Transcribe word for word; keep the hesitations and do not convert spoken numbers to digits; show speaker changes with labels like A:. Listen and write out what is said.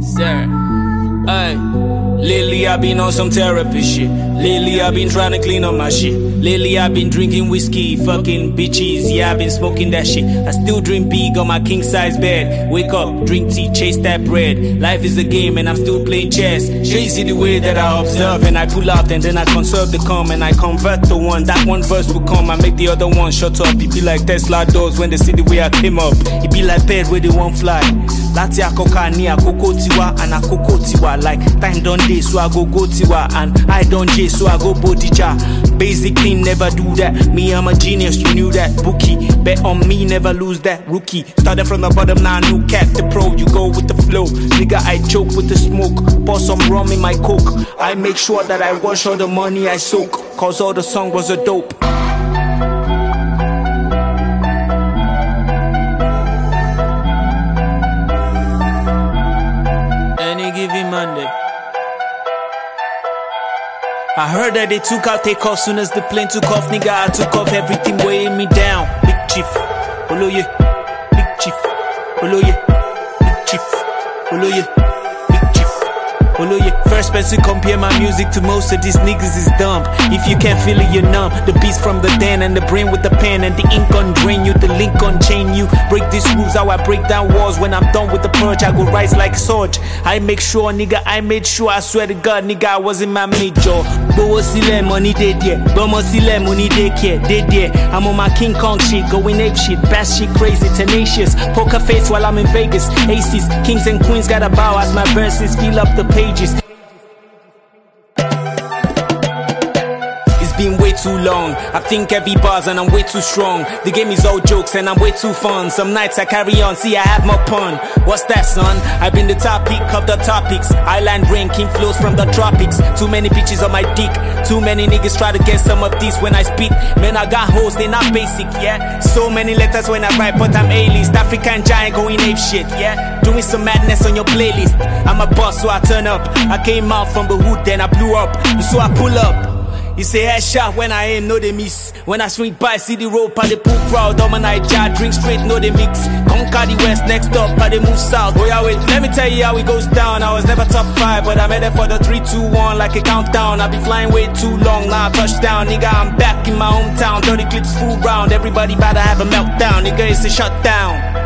A: Sir, hey. Lately I've been on some therapy shit. Lately I've been trying to clean up my shit. Lately I've been drinking whiskey, fucking bitches. Yeah, I've been smoking that shit. I still dream big on my king size bed. Wake up, drink tea, chase that bread. Life is a game and I'm still playing chess. Crazy the way that I observe and I pull out and then I conserve the calm and I convert the one. That one verse will come, I make the other one shut up. It be like Tesla doors when they see the way I came up. It be like bed where they won't fly. Lati akoka ni akoko tiwa and akoko tiwa. Like time done day so I go go tiwa and I done J so I go bodija. Basic thing never do that. Me I'm a genius, you knew that. Bookie, bet on me never lose that. Rookie, started from the bottom now new cat the pro. You go with the flow, nigga I choke with the smoke. Pour some rum in my coke. I make sure that I wash all the money I soak. Cause all the song was a dope. Given Monday. I heard that they took out take off soon as the plane took off. Nigga, I took off everything weighing me down. Big chief, follow you. Big chief, follow you. Big chief, follow you. Big chief, follow you. First person compare my music to most of these niggas is dumb. If you can't feel it, you're numb. The beats from the den and the brain with the pen and the ink on drain you, the link on chain you. Break these rules, how I break down walls. When I'm done with the purge, I go rise like Sorge. I make sure, nigga, I made sure. I swear to God, nigga, I wasn't my major. Bowo sile money dead yeah. Bomo sile money they care, dead yeah. I'm on my King Kong shit, going ape shit, bass shit crazy, tenacious. Poker face while I'm in Vegas. Aces, kings and queens gotta bow as my verses fill up the pages. Been way too long. I think every bars and I'm way too strong. The game is all jokes and I'm way too fun. Some nights I carry on, see I have more pun. What's that, son? I've been the topic of the topics. Island ranking flows from the tropics. Too many bitches on my dick. Too many niggas try to get some of these when I speak. Man, I got hoes, they not basic, yeah. So many letters when I write, but I'm A-list. African giant going ape shit, yeah. Doing some madness on your playlist. I'm a boss, so I turn up. I came out from the hood, then I blew up. So I pull up. You say headshot when I aim, no they miss. When I swing by, see the rope, I the pool crowd. On my night jar, drink straight, no they mix. Conquer the west, next up, I they move south. Oh yeah, wait, let me tell you how it goes down. I was never top five, but I'm headed for the three, two, one like a countdown. I be flying way too long, now I touchdown. Nigga, I'm back in my hometown. thirty clips full round, everybody bout to have a meltdown. Nigga, it's a shutdown.